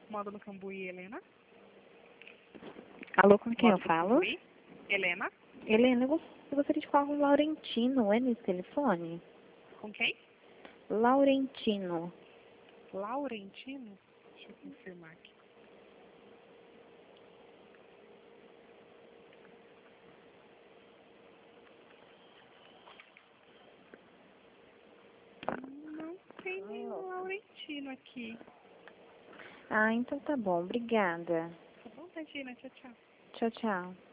Moda no Cambuí, Helena? Alô, com quem Moda eu no falo? Cambuí? Helena? Helena, eu gostaria de falar com o Laurentino, é nesse telefone? Com quem? Laurentino. Laurentino? Deixa eu confirmar aqui. Não tem nenhum Laurentino aqui. Ah, então tá bom, obrigada. Tá bom, Tadina? Tchau, tchau. Tchau, tchau.